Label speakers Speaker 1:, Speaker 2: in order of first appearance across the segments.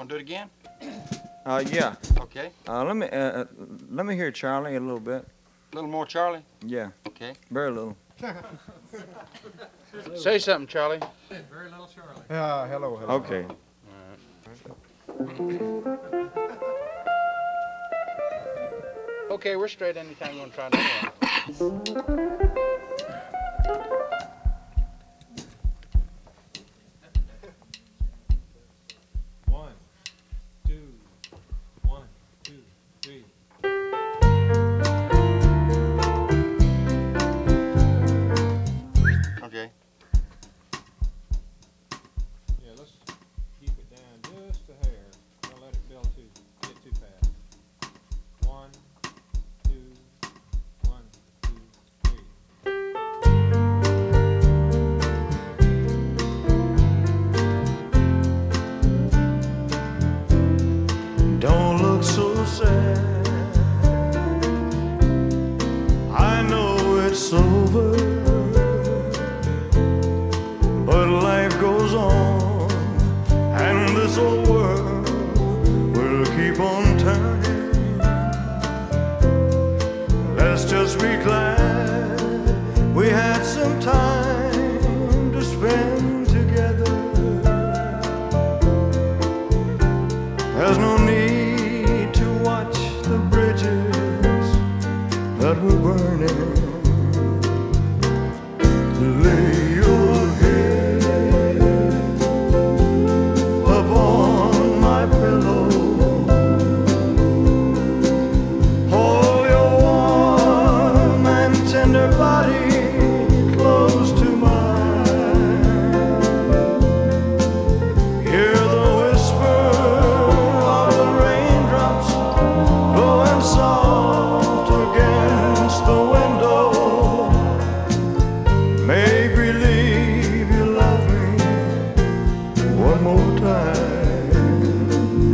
Speaker 1: Want to do it again?
Speaker 2: Yeah.
Speaker 1: Okay.
Speaker 2: Let me hear Charlie a little bit.
Speaker 1: A little more, Charlie?
Speaker 2: Yeah,
Speaker 1: Okay.
Speaker 2: very little.
Speaker 1: Say something, Charlie.
Speaker 3: Very little Charlie.
Speaker 4: Yeah, hello.
Speaker 2: Okay.
Speaker 1: Okay, we're straight anytime you want to try another one.
Speaker 3: One, two, one, two, three.
Speaker 1: Okay.
Speaker 3: Yeah, let's keep it down just a hair. Don't let it get too fast. One, two, one, two, three.
Speaker 5: Don't look so sad. I know it's over, but life goes on, and this old world will keep on turning. Let's just be glad we had some time to spend together. There's no need to watch the bridges that were burning. Lay your head upon my pillow. Hold your warm and tender body close to mine. Hear the whisper of the raindrops blowing soft against the window. Make believe you love me one more time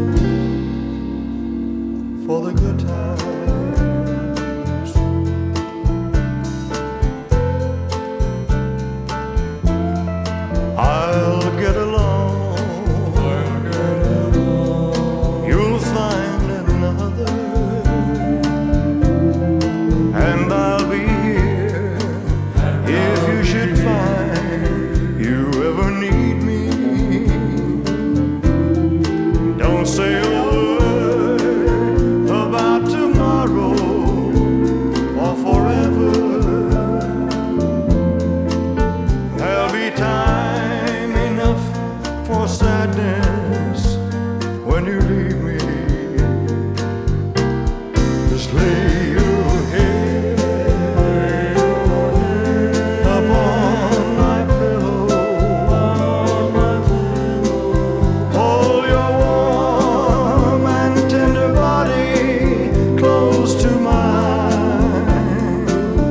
Speaker 5: for the good times. I'll get along. You'll find another, and I'll be here if you should find you ever need me. Don't say a word about tomorrow or forever. There'll be time enough for sadness when you leave me. Just lay your head upon my pillow. Hold your warm and tender body close to mine.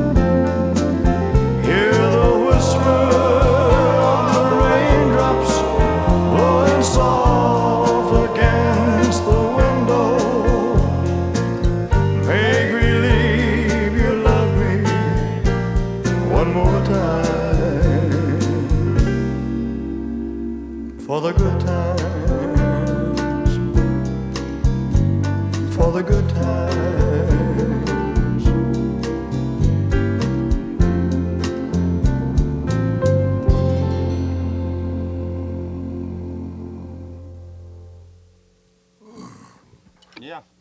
Speaker 5: Hear the whisper of the raindrops blowing soft against the window. Make believe you love me one more time for the good times, for the good times.
Speaker 1: Yeah.